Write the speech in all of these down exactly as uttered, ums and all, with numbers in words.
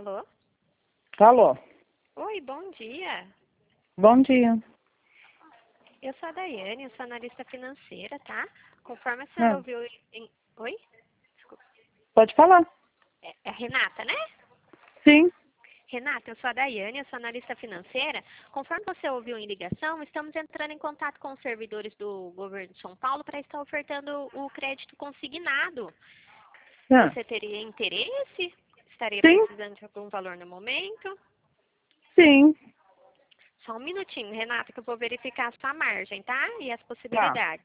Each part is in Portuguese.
Alô? Alô, Oi, bom dia. bom dia. Eu sou a Daiane, eu sou analista financeira, tá? Conforme a senhora Ah, ouviu em... Oi? Desculpa. pode falar? É, é Renata, né? Sim. Renata, eu sou a Daiane, eu sou analista financeira. Conforme você ouviu em ligação, estamos entrando em contato com os servidores do governo de São Paulo para estar ofertando o crédito consignado. Ah, Você teria interesse? Estaria sim, precisando de algum valor no momento? sim. Só um minutinho, Renata, que eu vou verificar a sua margem, tá? E as Tá. possibilidades.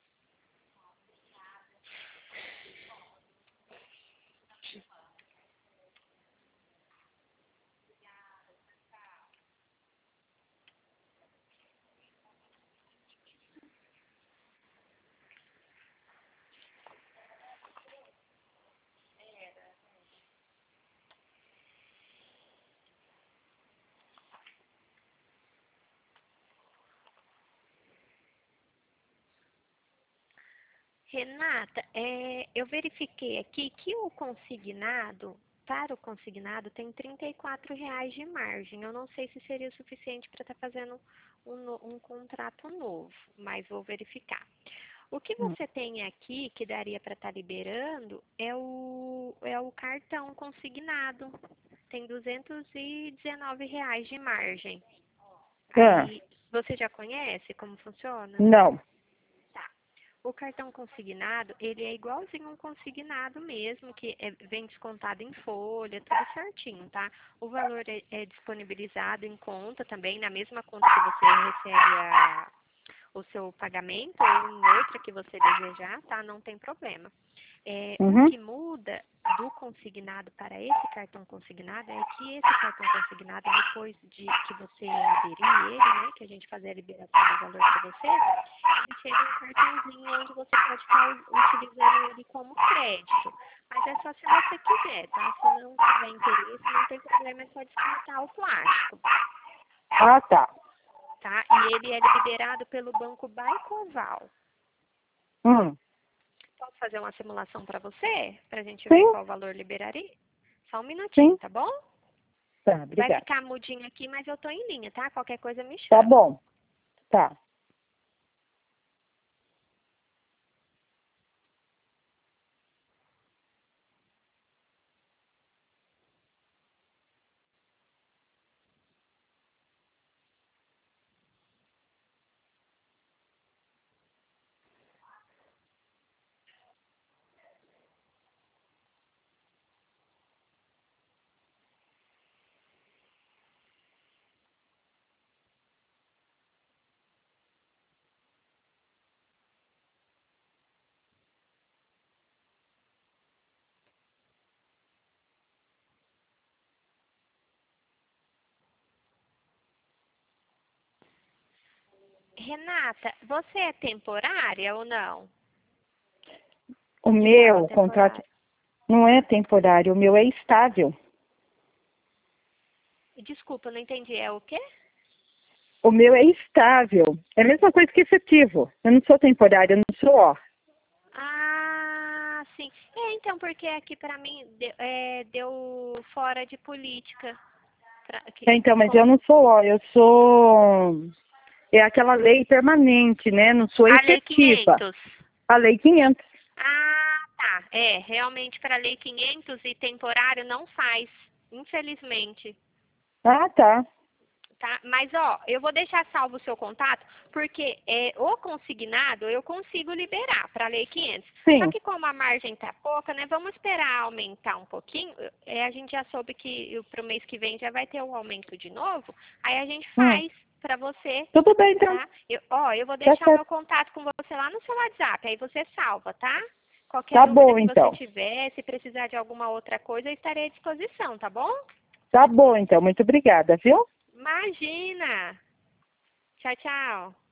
Renata, é, eu verifiquei aqui que o consignado, para o consignado, tem trinta e quatro reais de margem. Eu não sei se seria o suficiente para estar fazendo um, no- um contrato novo, mas vou verificar. O que Hum. você tem aqui que daria para estar liberando é o, é o cartão consignado. Tem duzentos e dezenove reais de margem. Ah, Aí, você já conhece como funciona? não. Tá. O cartão consignado, ele é igualzinho um consignado mesmo, que é- vem descontado em folha, tudo certinho, tá? O valor é, é disponibilizado em conta também, na mesma conta que você recebe a, o seu pagamento, ou em outra que você desejar, tá? Não tem problema. É, o Uhum. que muda do consignado para esse cartão consignado é que esse cartão consignado, depois de que você aderir ele, né, que a gente fazer a liberação do valor para você, ele chega um cartãozinho onde você pode estar u- utilizando ele como crédito. Mas é só se você quiser, tá? Se não tiver interesse, não tem problema, é só descartar o plástico, Ah, tá. tá? E ele é liberado pelo Banco Baicoval. Hum. Posso fazer uma simulação para você? Para a gente ver Sim, qual valor liberaria? Só um minutinho, sim. tá bom? Tá, Vai obrigada. ficar mudinho aqui, mas eu tô em linha, tá? Qualquer coisa me Tá chama. bom. Tá. Renata, você é temporária ou não? O De forma meu contrato temporária. não é temporário, o meu é estável. Desculpa, não entendi. É o quê? O meu é estável. É a mesma coisa que efetivo. Eu não sou temporária, eu não sou ó. Ah, sim. É, então, porque aqui pra mim deu, é, deu fora de política. Pra, que, É, então, mas eu como não sou ó, eu sou... É aquela lei permanente, né? Não sou a Lei efetiva. quinhentos. A lei quinhentos. Ah, tá. É, realmente para a Lei quinhentos e temporário não faz, infelizmente. Ah, tá. Tá? Mas, ó, eu vou deixar salvo o seu contato, porque é, o consignado eu consigo liberar para a Lei quinhentos. Só Sim. que como a margem tá pouca, né, vamos esperar aumentar um pouquinho. É, a gente já soube que para o mês que vem já vai ter um aumento de novo, aí a gente Hum. faz para você, Tudo bem, então. tá? Eu, ó, eu vou Tá deixar o meu certo. contato com você lá no seu WhatsApp, aí você salva, tá? Qualquer Tá dúvida bom, que você então. tiver, se precisar de alguma outra coisa, eu estarei à disposição, tá bom? Tá bom, então. Muito obrigada, viu? Imagina! Tchau, tchau.